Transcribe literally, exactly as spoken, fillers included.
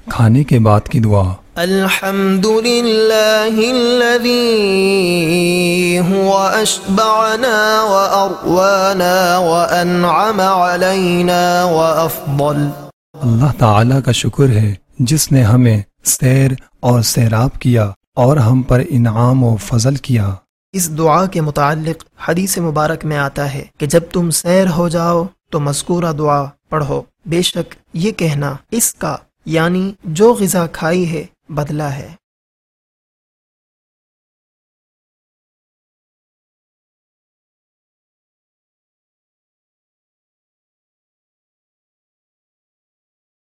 खाने के बाद की दुआ। अल्हम्दुलिल्लाहिल्लज़ी हुवा अशबअना व अरवाना व अनअम अलैना व अफदल। अल्लाह ताला का शुक्र है जिसने हमें सैर और सैराब किया और हम पर इनाम और फजल किया। इस दुआ के मुताल्लिक हदीस मुबारक में आता है कि जब तुम सैर हो जाओ तो मज़कूरा दुआ पढ़ो। बेशक ये कहना इसका यानी जो ग़िज़ा खाई है बदला है।